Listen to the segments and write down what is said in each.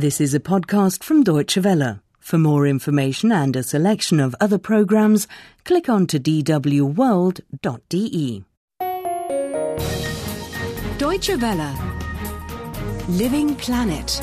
This is a podcast from Deutsche Welle. For more information and a selection of other programs, click on to dwworld.de. Deutsche Welle. Living Planet.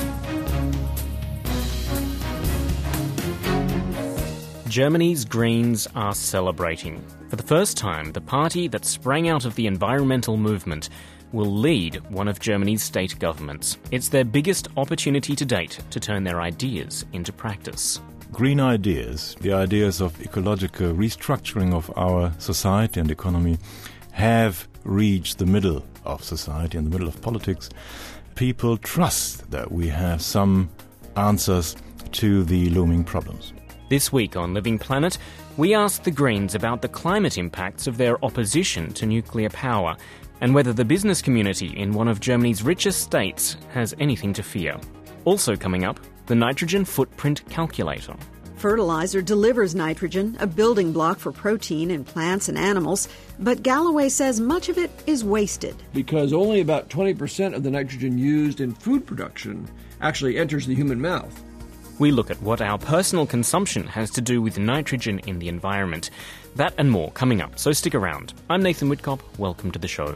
Germany's Greens are celebrating. For the first time, the party that sprang out of the environmental movement will lead one of Germany's state governments. It's their biggest opportunity to date to turn their ideas into practice. Green ideas, the ideas of ecological restructuring of our society and economy, have reached the middle of society and the middle of politics. People trust that we have some answers to the looming problems. This week on Living Planet, we ask the Greens about the climate impacts of their opposition to nuclear power and whether the business community in one of Germany's richest states has anything to fear. Also coming up, the nitrogen footprint calculator. Fertilizer delivers nitrogen, a building block for protein in plants and animals, but Galloway says much of it is wasted. Because only about 20% of the nitrogen used in food production actually enters the human mouth. We look at what our personal consumption has to do with nitrogen in the environment. That and more coming up, so stick around. I'm Nathan Whitcop. Welcome to the show.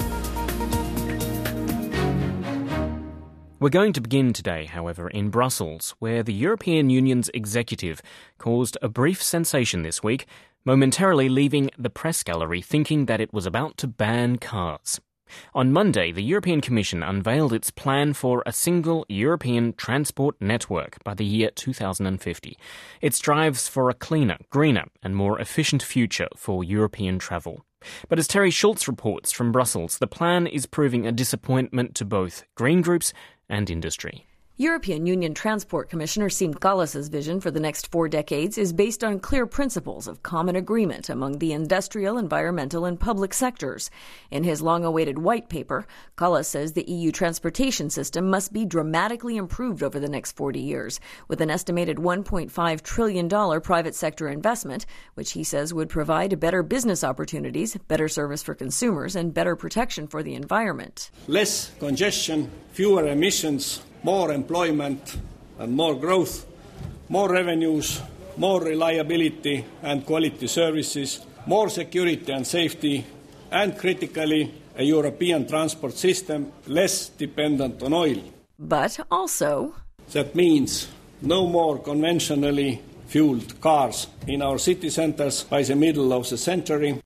We're going to begin today, however, in Brussels, where the European Union's executive caused a brief sensation this week, momentarily leaving the press gallery thinking that it was about to ban cars. On Monday, the European Commission unveiled its plan for a single European transport network by the year 2050. It strives for a cleaner, greener and more efficient future for European travel. But as Terry Schultz reports from Brussels, the plan is proving a disappointment to both green groups and industry. European Union Transport Commissioner Siim Kallas's vision for the next 4 decades is based on clear principles of common agreement among the industrial, environmental and public sectors. In his long-awaited white paper, Kallas says the EU transportation system must be dramatically improved over the next 40 years, with an estimated $1.5 trillion private sector investment, which he says would provide better business opportunities, better service for consumers and better protection for the environment. Less congestion, fewer emissions, more employment and more growth, more revenues, more reliability and quality services, more security and safety, and critically, a European transport system less dependent on oil. But also, that means no more conventionally fueled cars in our city centers by the middle of the century.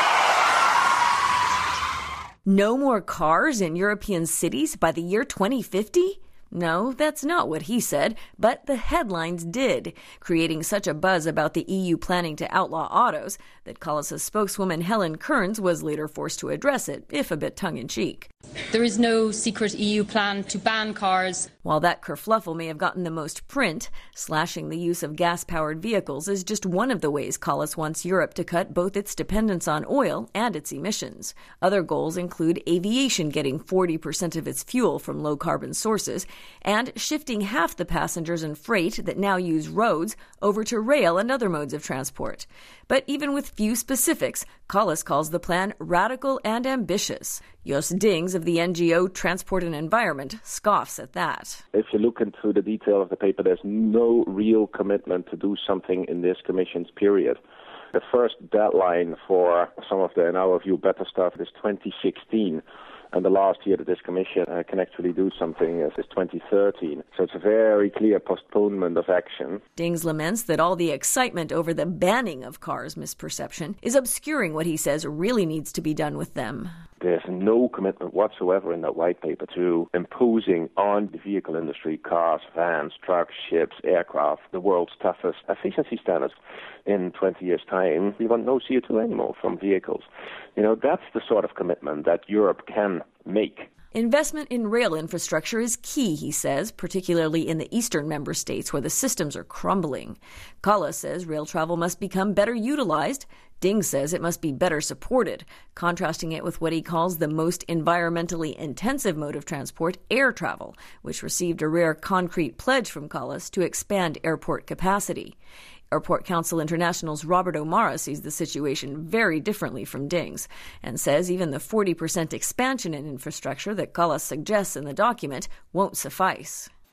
No more cars in European cities by the year 2050? No, that's not what he said, but the headlines did, creating such a buzz about the EU planning to outlaw autos that Kallas' spokeswoman Helen Kearns was later forced to address it, if a bit tongue-in-cheek. There is no secret EU plan to ban cars. While that kerfluffle may have gotten the most print, slashing the use of gas-powered vehicles is just one of the ways Kallas wants Europe to cut both its dependence on oil and its emissions. Other goals include aviation getting 40% of its fuel from low-carbon sources and shifting half the passengers and freight that now use roads over to rail and other modes of transport. But even with few specifics, Kallas calls the plan radical and ambitious. Jos Dings of the NGO Transport and Environment scoffs at that. If you look into the detail of the paper, there's no real commitment to do something in this Commission's period. The first deadline for some of the, in our view, better stuff is 2016. And the last year that this Commission can actually do something is 2013. So it's a very clear postponement of action. Dings laments that all the excitement over the banning of cars misperception is obscuring what he says really needs to be done with them. There's no commitment whatsoever in that white paper to imposing on the vehicle industry, cars, vans, trucks, ships, aircraft, the world's toughest efficiency standards. In 20 years' time, we want no CO2 anymore from vehicles. You know, that's the sort of commitment that Europe can make. Investment in rail infrastructure is key, he says, particularly in the eastern member states where the systems are crumbling. Kallas says rail travel must become better utilized. Dings says it must be better supported, contrasting it with what he calls the most environmentally intensive mode of transport, air travel, which received a rare concrete pledge from Kallas to expand airport capacity. Airport Council International's Robert O'Mara sees the situation very differently from Dings and says even the 40% expansion in infrastructure that Kallas suggests in the document won't suffice.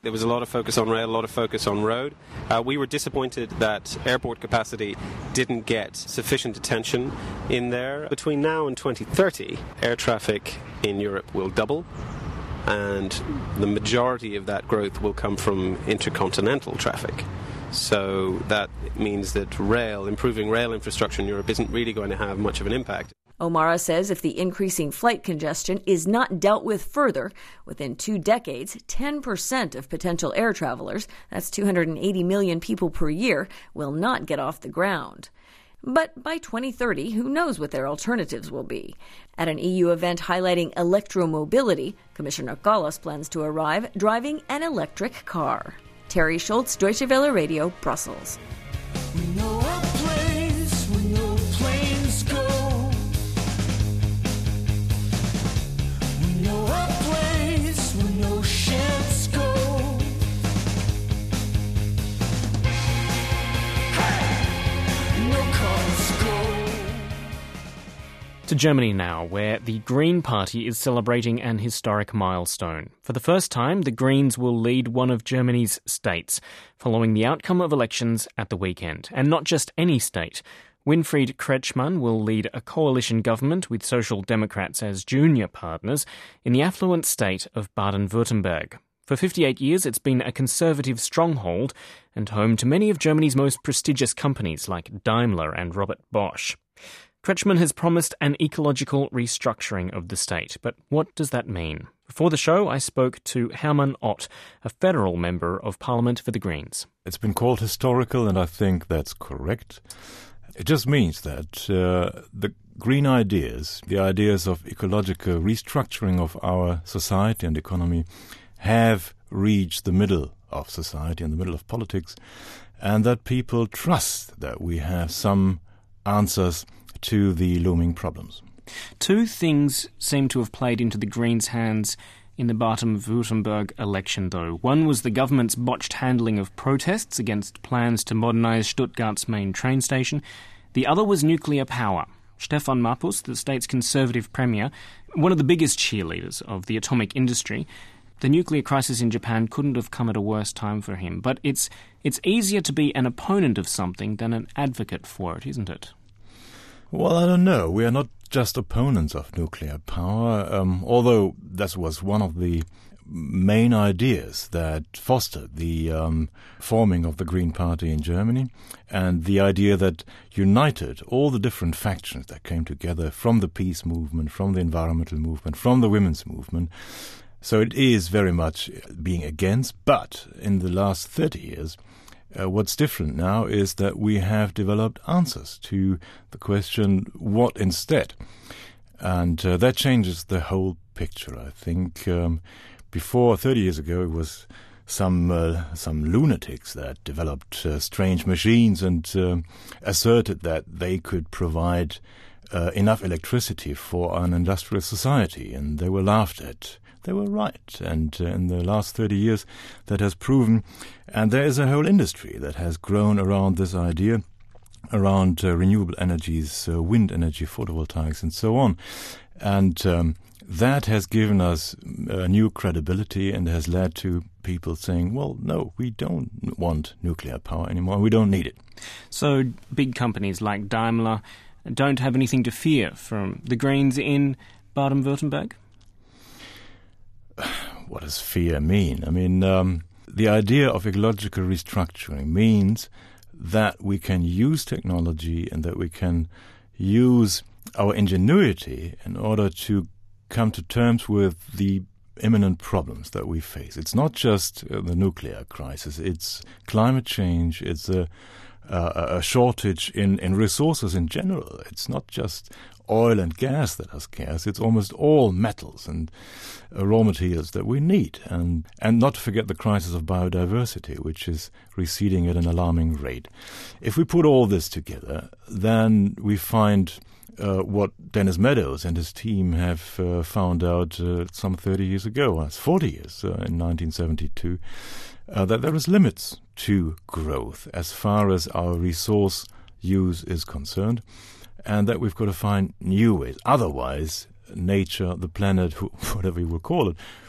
There was a lot of focus on rail, a lot of focus on road. We were disappointed that airport capacity didn't get sufficient attention in there. Between now and 2030, air traffic in Europe will double, and the majority of that growth will come from intercontinental traffic. So that means that improving rail infrastructure in Europe isn't really going to have much of an impact. O'Mara says if the increasing flight congestion is not dealt with further, within 2 decades, 10% of potential air travelers, that's 280 million people per year, will not get off the ground. But by 2030, who knows what their alternatives will be? At an EU event highlighting electromobility, Commissioner Kallas plans to arrive driving an electric car. Terry Schultz, Deutsche Welle Radio, Brussels. We know a place where no planes go. We know a place where no ships go. Hey! No cars go. To Germany now, where the Green Party is celebrating an historic milestone. For the first time, the Greens will lead one of Germany's states, following the outcome of elections at the weekend. And not just any state. Winfried Kretschmann will lead a coalition government with Social Democrats as junior partners in the affluent state of Baden-Württemberg. For 58 years, it's been a conservative stronghold and home to many of Germany's most prestigious companies like Daimler and Robert Bosch. Kretschmann has promised an ecological restructuring of the state, but what does that mean? Before the show, I spoke to Hermann Ott, a federal member of Parliament for the Greens. It's been called historical, and I think that's correct. It just means that the green ideas, the ideas of ecological restructuring of our society and economy, have reached the middle of society and the middle of politics, and that people trust that we have some answers to the looming problems. Two things seem to have played into the Greens' hands in the Baden-Württemberg election, though. One was the government's botched handling of protests against plans to modernise Stuttgart's main train station. The other was nuclear power. Stefan Mappus, the state's conservative premier, one of the biggest cheerleaders of the atomic industry, the nuclear crisis in Japan couldn't have come at a worse time for him. But it's easier to be an opponent of something than an advocate for it, isn't it? Well, I don't know. We are not just opponents of nuclear power, although that was one of the main ideas that fostered the forming of the Green Party in Germany, and the idea that united all the different factions that came together from the peace movement, from the environmental movement, from the women's movement. So it is very much being against, but in the last 30 years, what's different now is that we have developed answers to the question, what instead? And that changes the whole picture, I think. Before, 30 years ago, it was some lunatics that developed strange machines and asserted that they could provide enough electricity for an industrial society, and they were laughed at. They were right, and in the last 30 years that has proven, and there is a whole industry that has grown around this idea, around renewable energies, wind energy, photovoltaics, and so on. And that has given us new credibility and has led to people saying, well, no, we don't want nuclear power anymore, we don't need it. So big companies like Daimler don't have anything to fear from the Greens in Baden-Württemberg? What does fear mean? I mean, the idea of ecological restructuring means that we can use technology and that we can use our ingenuity in order to come to terms with the imminent problems that we face. It's not just the nuclear crisis, it's climate change, it's a shortage in resources in general. It's not just oil and gas that are scarce, it's almost all metals and raw materials that we need. And not to forget the crisis of biodiversity, which is receding at an alarming rate. If we put all this together, then we find what Dennis Meadows and his team have found out some 30 years ago, 40 years, in 1972, that there is limits to growth as far as our resource use is concerned, and that we've got to find new ways. Otherwise, nature, the planet, whatever you will call it,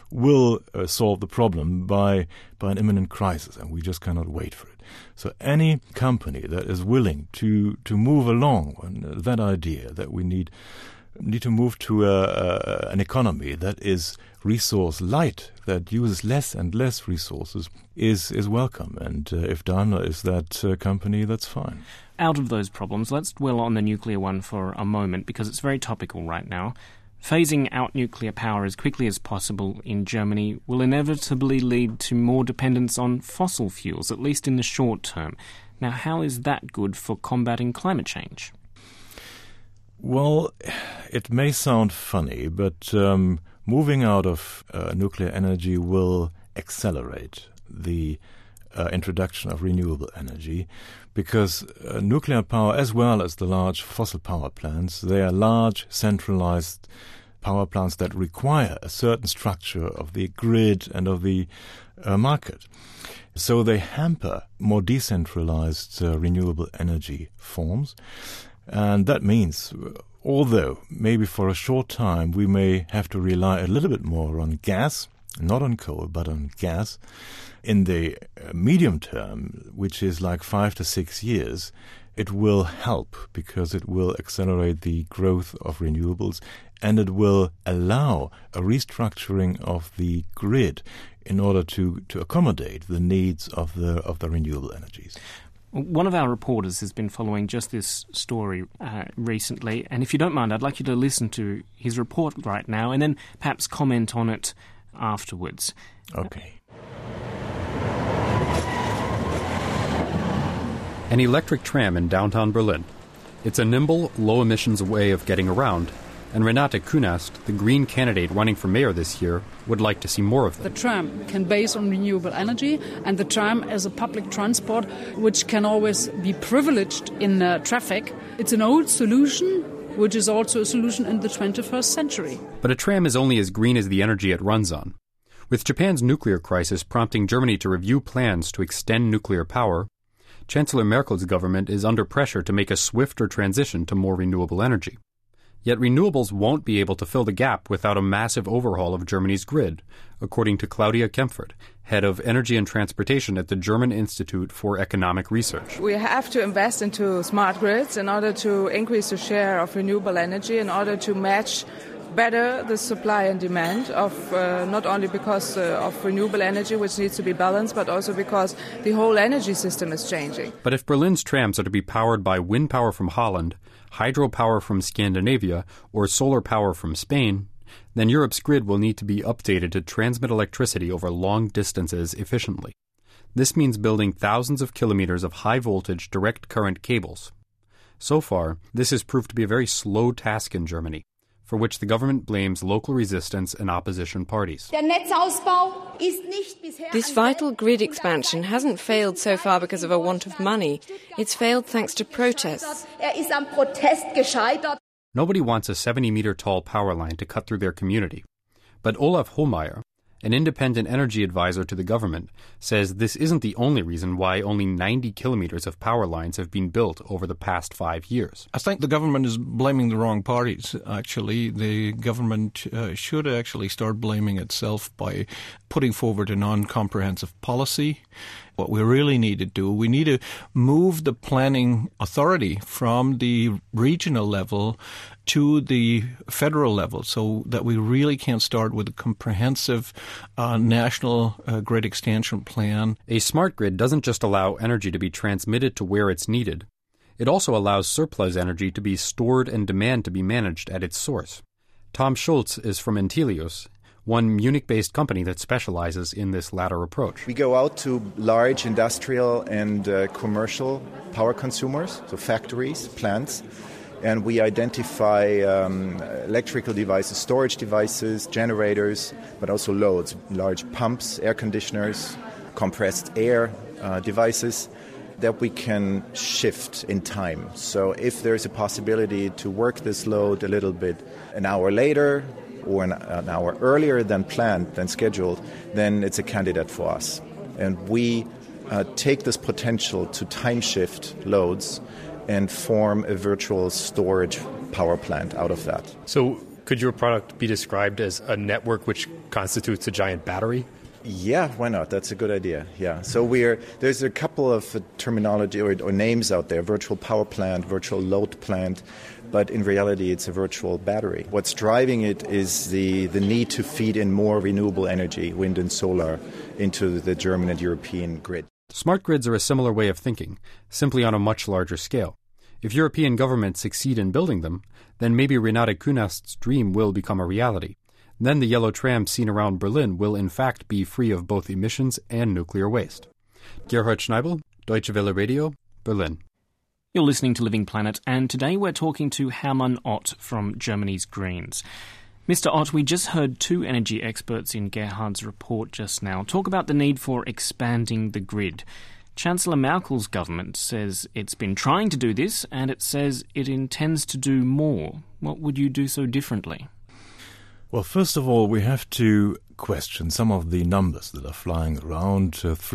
will solve the problem by an imminent crisis, and we just cannot wait for it. So any company that is willing to move along on that idea that we need to move to an economy that is resource light, that uses less and less resources, is welcome. And if Daimler is that company, that's fine. Out of those problems, let's dwell on the nuclear one for a moment, because it's very topical right now. Phasing out nuclear power as quickly as possible in Germany will inevitably lead to more dependence on fossil fuels, at least in the short term. Now, how is that good for combating climate change? Well, it may sound funny, but moving out of nuclear energy will accelerate the introduction of renewable energy, because nuclear power, as well as the large fossil power plants, they are large, centralized power plants that require a certain structure of the grid and of the market. So they hamper more decentralized renewable energy forms. And that means, although maybe for a short time we may have to rely a little bit more on gas, not on coal, but on gas, in the medium term, which is like 5 to 6 years, it will help because it will accelerate the growth of renewables, and it will allow a restructuring of the grid in order to accommodate the needs of the renewable energies. One of our reporters has been following just this story recently, and if you don't mind, I'd like you to listen to his report right now and then perhaps comment on it afterwards. Okay. An electric tram in downtown Berlin. It's a nimble, low-emissions way of getting around, and Renate Künast, the Green candidate running for mayor this year, would like to see more of them. The tram can base on renewable energy, and the tram as a public transport, which can always be privileged in traffic. It's an old solution, which is also a solution in the 21st century. But a tram is only as green as the energy it runs on. With Japan's nuclear crisis prompting Germany to review plans to extend nuclear power, Chancellor Merkel's government is under pressure to make a swifter transition to more renewable energy. Yet renewables won't be able to fill the gap without a massive overhaul of Germany's grid, according to Claudia Kempfert, head of energy and transportation at the German Institute for Economic Research. We have to invest into smart grids in order to increase the share of renewable energy, in order to match better the supply and demand of not only because of renewable energy, which needs to be balanced, but also because the whole energy system is changing. But if Berlin's trams are to be powered by wind power from Holland, hydropower from Scandinavia, or solar power from Spain, then Europe's grid will need to be updated to transmit electricity over long distances efficiently. This means building thousands of kilometers of high-voltage direct current cables. So far, this has proved to be a very slow task in Germany, for which the government blames local resistance and opposition parties. This vital grid expansion hasn't failed so far because of a want of money. It's failed thanks to protests. Nobody wants a 70-meter-tall power line to cut through their community. But Olaf Hohlmeier, an independent energy advisor to the government, says this isn't the only reason why only 90 kilometers of power lines have been built over the past 5 years. I think the government is blaming the wrong parties, actually. The government should actually start blaming itself by putting forward a non-comprehensive policy. What we really need to do, we need to move the planning authority from the regional level to the federal level so that we really can start with a comprehensive national grid extension plan. A smart grid doesn't just allow energy to be transmitted to where it's needed. It also allows surplus energy to be stored and demand to be managed at its source. Tom Schulz is from Entelius, one Munich-based company that specializes in this latter approach. We go out to large industrial and commercial power consumers, so factories, plants, and we identify electrical devices, storage devices, generators, but also loads, large pumps, air conditioners, compressed air devices that we can shift in time. So if there's a possibility to work this load a little bit an hour later, or an hour earlier than planned, than scheduled, then it's a candidate for us. And we take this potential to time shift loads and form a virtual storage power plant out of that. So Could your product be described as a network which constitutes a giant battery? Yeah, why not? That's a good idea. Yeah. So there's a couple of terminology or names out there: virtual power plant, virtual load plant. But in reality, it's a virtual battery. What's driving it is the need to feed in more renewable energy, wind and solar, into the German and European grid. Smart grids are a similar way of thinking, simply on a much larger scale. If European governments succeed in building them, then maybe Renate Künast's dream will become a reality. Then the yellow tram seen around Berlin will in fact be free of both emissions and nuclear waste. Gerhard Schneibel, Deutsche Welle Radio, Berlin. You're listening to Living Planet, and today we're talking to Hermann Ott from Germany's Greens. Mr. Ott, we just heard two energy experts in Gerhard's report just now talk about the need for expanding the grid. Chancellor Merkel's government says it's been trying to do this, and it says it intends to do more. What would you do so differently? Well, first of all, we have to question some of the numbers that are flying around,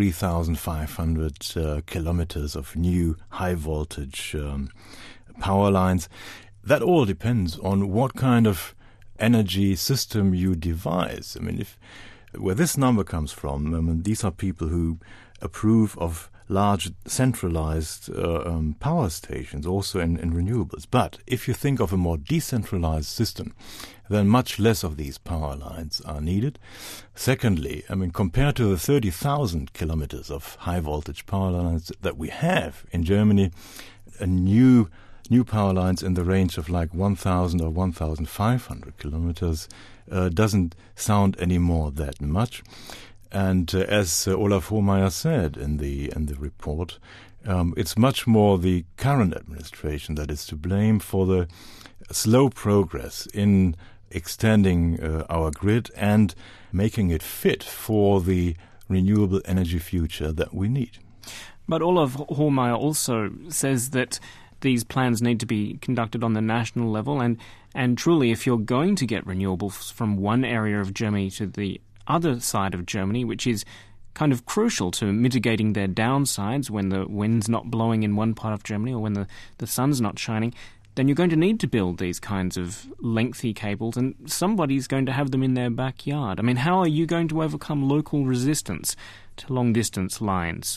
3,500 kilometers of new high-voltage power lines. That all depends on what kind of energy system you devise. I mean, where this number comes from, these are people who approve of large centralized power stations, also in renewables. But if you think of a more decentralized system, then much less of these power lines are needed. Secondly, compared to the 30,000 kilometers of high-voltage power lines that we have in Germany, a new power lines in the range of like 1,000 or 1,500 kilometers doesn't sound anymore that much. And as Olaf Hohlmeier said in the report, it's much more the current administration that is to blame for the slow progress in extending our grid and making it fit for the renewable energy future that we need. But Olaf Hohlmeier also says that these plans need to be conducted on the national level, and truly, if you're going to get renewables from one area of Germany to the other side of Germany, which is kind of crucial to mitigating their downsides when the wind's not blowing in one part of Germany or when the sun's not shining, then you're going to need to build these kinds of lengthy cables, and somebody's going to have them in their backyard. I mean, how are you going to overcome local resistance to long-distance lines?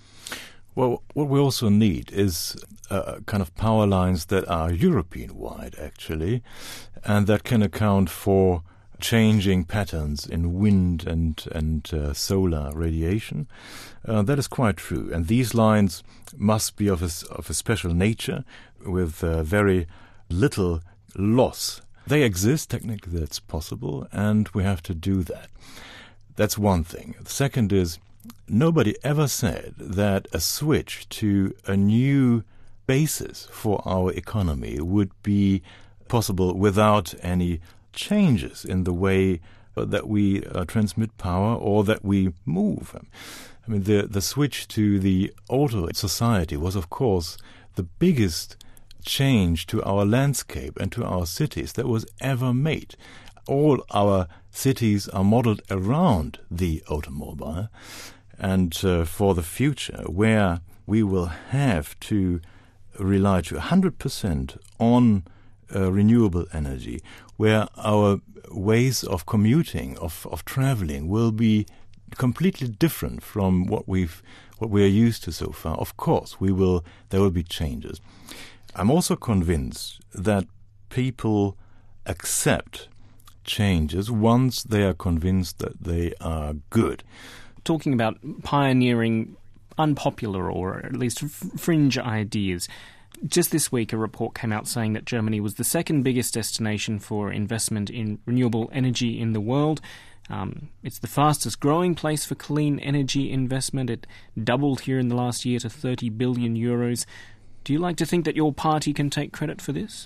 Well, what we also need is kind of power lines that are European-wide, actually, and that can account for changing patterns in wind and solar radiation. That is quite true. And these lines must be of a special nature with very little loss. They exist, technically that's possible, and we have to do that. That's one thing. The second is, nobody ever said that a switch to a new basis for our economy would be possible without any changes in the way that we transmit power or that we move. I mean, the switch to the auto society was, of course, the biggest change to our landscape and to our cities that was ever made. All our cities are modeled around the automobile, and for the future, where we will have to rely to 100% on renewable energy, where our ways of commuting, of traveling, will be completely different from what we are used to so far. Of course, there will be changes. I'm also convinced that people accept changes once they are convinced that they are good. Talking about pioneering unpopular or at least fringe ideas, just this week a report came out saying that Germany was the second biggest destination for investment in renewable energy in the world. It's the fastest growing place for clean energy investment. It doubled here in the last year to 30 billion euros. Do you like to think that your party can take credit for this?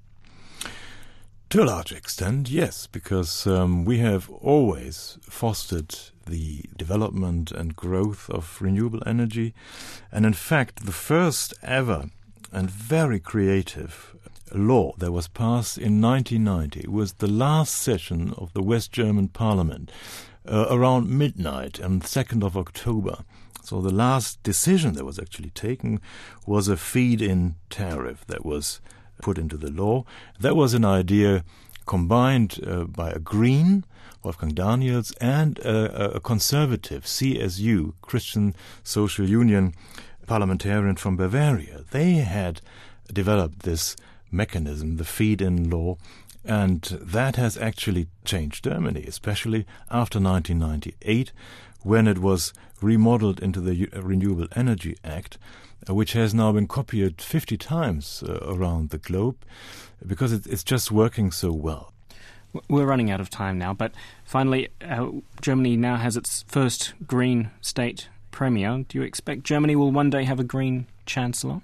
To a large extent, yes, because we have always fostered the development and growth of renewable energy. And in fact, the first ever and very creative law that was passed in 1990 was the last session of the West German Parliament around midnight on 2nd of October. So the last decision that was actually taken was a feed-in tariff that was put into the law. That was an idea combined by a Green, Wolfgang Daniels, and a conservative, CSU, Christian Social Union parliamentarian from Bavaria. They had developed this mechanism, the feed-in law, and that has actually changed Germany, especially after 1998, when it was remodeled into the Renewable Energy Act, which has now been copied 50 times around the globe, because it's just working so well. We're running out of time now, but finally, Germany now has its first Green state premier. Do you expect Germany will one day have a Green chancellor?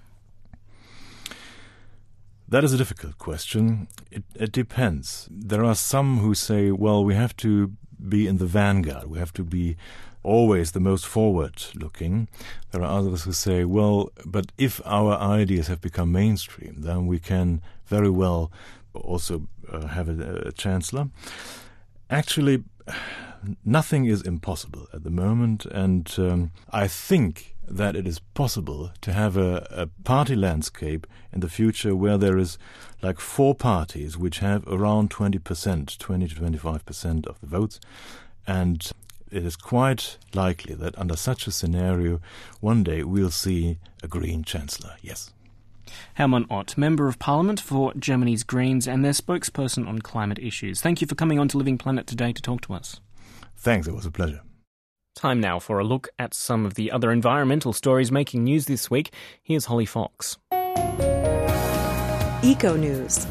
That is a difficult question. It depends. There are some who say, well, we have to be in the vanguard. We have to be always the most forward-looking. There are others who say, well, but if our ideas have become mainstream, then we can very well also have a chancellor. Actually, nothing is impossible at the moment, and I think that it is possible to have a party landscape in the future where there is like 4 parties which have around 20%, 20 to 25% of the votes, and it is quite likely that under such a scenario, one day we'll see a Green chancellor, yes. Hermann Ott, Member of Parliament for Germany's Greens and their spokesperson on climate issues. Thank you for coming on to Living Planet today to talk to us. Thanks, it was a pleasure. Time now for a look at some of the other environmental stories making news this week. Here's Holly Fox. Eco News.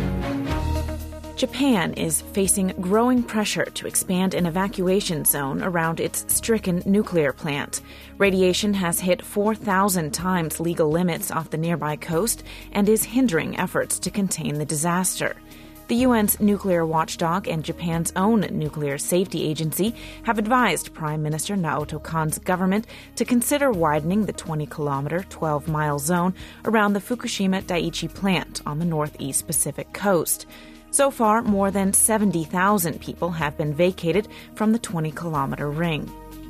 Japan is facing growing pressure to expand an evacuation zone around its stricken nuclear plant. Radiation has hit 4,000 times legal limits off the nearby coast and is hindering efforts to contain the disaster. The UN's nuclear watchdog and Japan's own nuclear safety agency have advised Prime Minister Naoto Kan's government to consider widening the 20-kilometer, 12-mile zone around the Fukushima Daiichi plant on the northeast Pacific coast. So far, more than 70,000 people have been vacated from the 20-kilometer ring.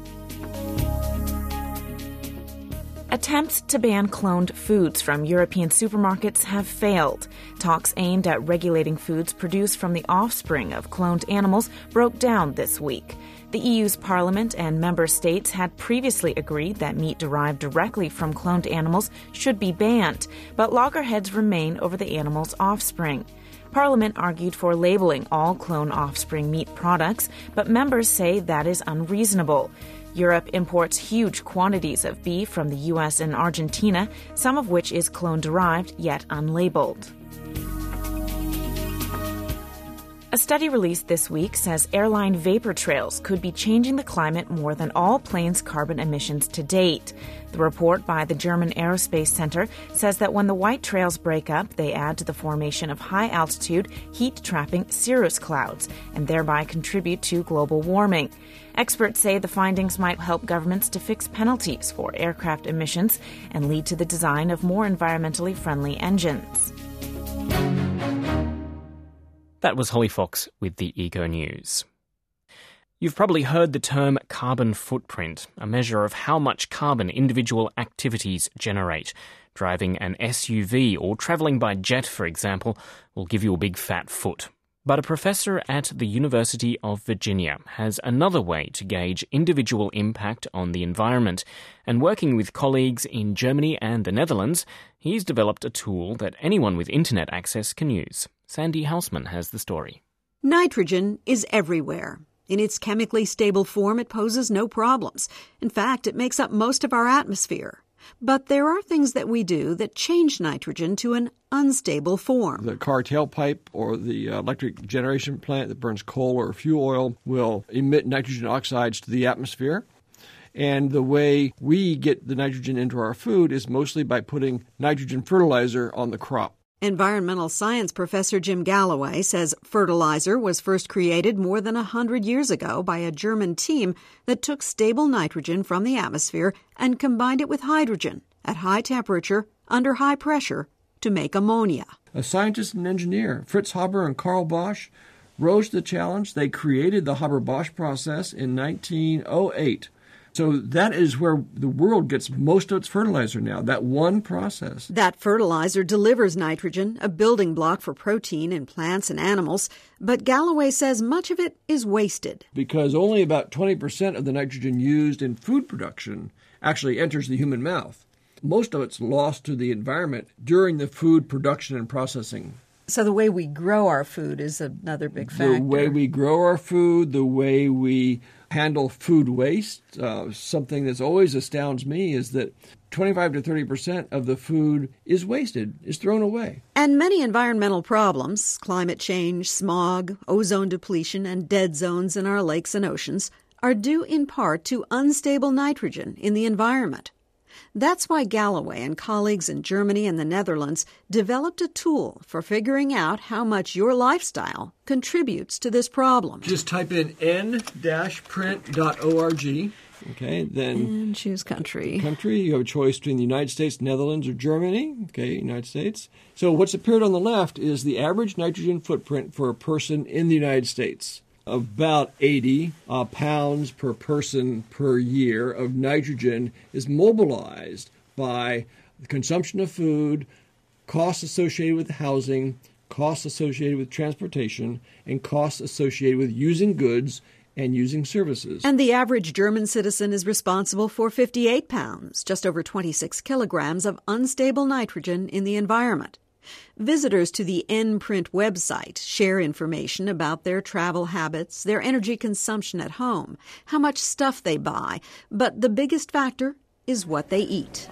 Attempts to ban cloned foods from European supermarkets have failed. Talks aimed at regulating foods produced from the offspring of cloned animals broke down this week. The EU's Parliament and member states had previously agreed that meat derived directly from cloned animals should be banned, but loggerheads remain over the animals' offspring. Parliament argued for labeling all clone offspring meat products, but members say that is unreasonable. Europe imports huge quantities of beef from the U.S. and Argentina, some of which is clone-derived yet unlabeled. A study released this week says airline vapor trails could be changing the climate more than all planes' carbon emissions to date. The report by the German Aerospace Center says that when the white trails break up, they add to the formation of high-altitude, heat-trapping cirrus clouds and thereby contribute to global warming. Experts say the findings might help governments to fix penalties for aircraft emissions and lead to the design of more environmentally friendly engines. That was Holly Fox with the Eco News. You've probably heard the term carbon footprint, a measure of how much carbon individual activities generate. Driving an SUV or travelling by jet, for example, will give you a big fat foot. But a professor at the University of Virginia has another way to gauge individual impact on the environment. And working with colleagues in Germany and the Netherlands, he's developed a tool that anyone with internet access can use. Sandy Hausman has the story. Nitrogen is everywhere. In its chemically stable form, it poses no problems. In fact, it makes up most of our atmosphere. But there are things that we do that change nitrogen to an unstable form. The car tailpipe or the electric generation plant that burns coal or fuel oil will emit nitrogen oxides to the atmosphere. And the way we get the nitrogen into our food is mostly by putting nitrogen fertilizer on the crop. Environmental science professor Jim Galloway says fertilizer was first created more than 100 years ago by a German team that took stable nitrogen from the atmosphere and combined it with hydrogen at high temperature under high pressure to make ammonia. A scientist and engineer, Fritz Haber and Carl Bosch, rose to the challenge. They created the Haber-Bosch process in 1908 So that is where the world gets most of its fertilizer now, that one process. That fertilizer delivers nitrogen, a building block for protein in plants and animals, but Galloway says much of it is wasted. Because only about 20% of the nitrogen used in food production actually enters the human mouth. Most of it's lost to the environment during the food production and processing. So the way we grow our food is another big factor. The way we grow our food, the way we handle food waste. Something that always astounds me is that 25 to 30% of the food is wasted, is thrown away. And many environmental problems, climate change, smog, ozone depletion, and dead zones in our lakes and oceans, are due in part to unstable nitrogen in the environment. That's why Galloway and colleagues in Germany and the Netherlands developed a tool for figuring out how much your lifestyle contributes to this problem. Just type in n-print.org. Okay, then... And choose country. Country, you have a choice between the United States, Netherlands, or Germany. Okay, United States. So what's appeared on the left is the average nitrogen footprint for a person in the United States. About 80 pounds per person per year of nitrogen is mobilized by the consumption of food, costs associated with housing, costs associated with transportation, and costs associated with using goods and using services. And the average German citizen is responsible for 58 pounds, just over 26 kilograms of unstable nitrogen in the environment. Visitors to the N-Print website share information about their travel habits, their energy consumption at home, how much stuff they buy, but the biggest factor is what they eat.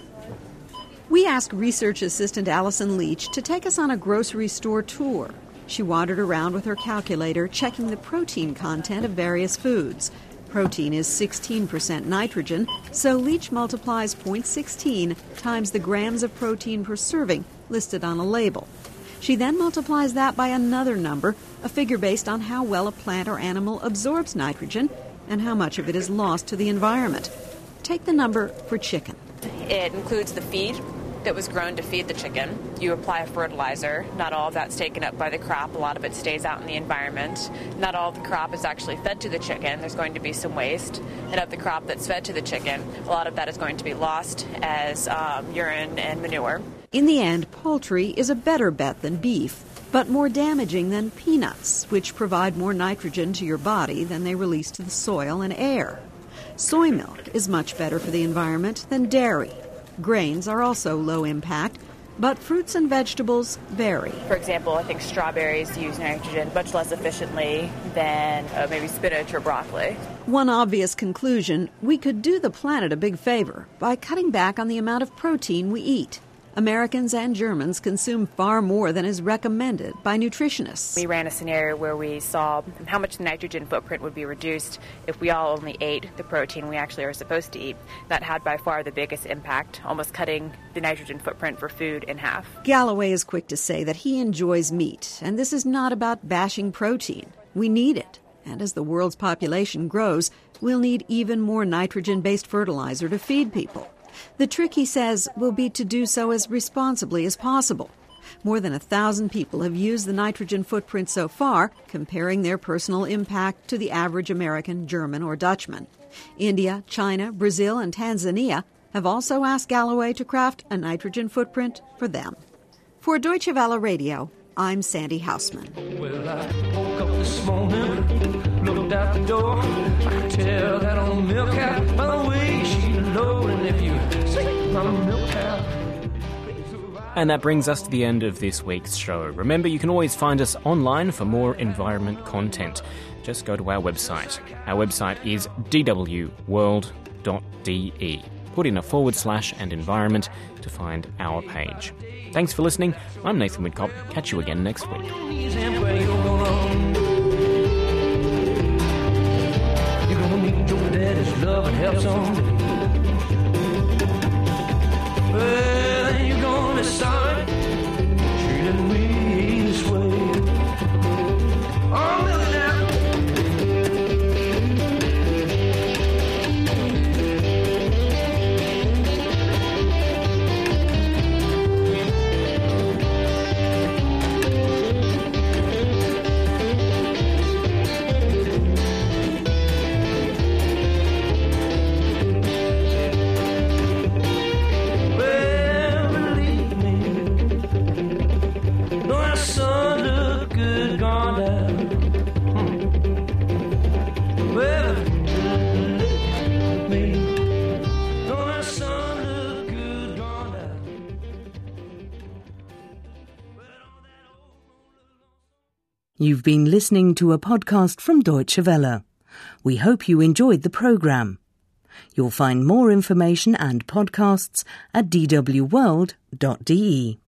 We asked research assistant Allison Leach to take us on a grocery store tour. She wandered around with her calculator, checking the protein content of various foods. Protein is 16% nitrogen, so Leach multiplies 0.16 times the grams of protein per serving listed on a label. She then multiplies that by another number, a figure based on how well a plant or animal absorbs nitrogen and how much of it is lost to the environment. Take the number for chicken. It includes the feed that was grown to feed the chicken. You apply a fertilizer. Not all of that's taken up by the crop. A lot of it stays out in the environment. Not all of the crop is actually fed to the chicken. There's going to be some waste. And of the crop that's fed to the chicken, a lot of that is going to be lost as urine and manure. In the end, poultry is a better bet than beef, but more damaging than peanuts, which provide more nitrogen to your body than they release to the soil and air. Soy milk is much better for the environment than dairy. Grains are also low impact, but fruits and vegetables vary. For example, I think strawberries use nitrogen much less efficiently than maybe spinach or broccoli. One obvious conclusion, we could do the planet a big favor by cutting back on the amount of protein we eat. Americans and Germans consume far more than is recommended by nutritionists. We ran a scenario where we saw how much the nitrogen footprint would be reduced if we all only ate the protein we actually are supposed to eat. That had by far the biggest impact, almost cutting the nitrogen footprint for food in half. Galloway is quick to say that he enjoys meat, and this is not about bashing protein. We need it, and as the world's population grows, we'll need even more nitrogen-based fertilizer to feed people. The trick, he says, will be to do so as responsibly as possible. More than 1,000 people have used the nitrogen footprint so far, comparing their personal impact to the average American, German, or Dutchman. India, China, Brazil, and Tanzania have also asked Galloway to craft a nitrogen footprint for them. For Deutsche Welle Radio, I'm Sandy Hausman. Well, I woke up this morning, looked out the door. I could tell that old milk cow by the way she loaded. And if you see my milk cow. And that brings us to the end of this week's show. Remember, you can always find us online for more environment content. Just go to our website. Our website is dwworld.de. Put in a / and environment to find our page. Thanks for listening. I'm Nathan Whitcop. Catch you again next week. You're gonna need your daddy's love and help someday. Well, then you're gonna be sorry treating me this way. Oh, Millie now. gone down. Well, me, don't that sun look good gone down? You've been listening to a podcast from Deutsche Welle. We hope you enjoyed the programme. You'll find more information and podcasts at dwworld.de.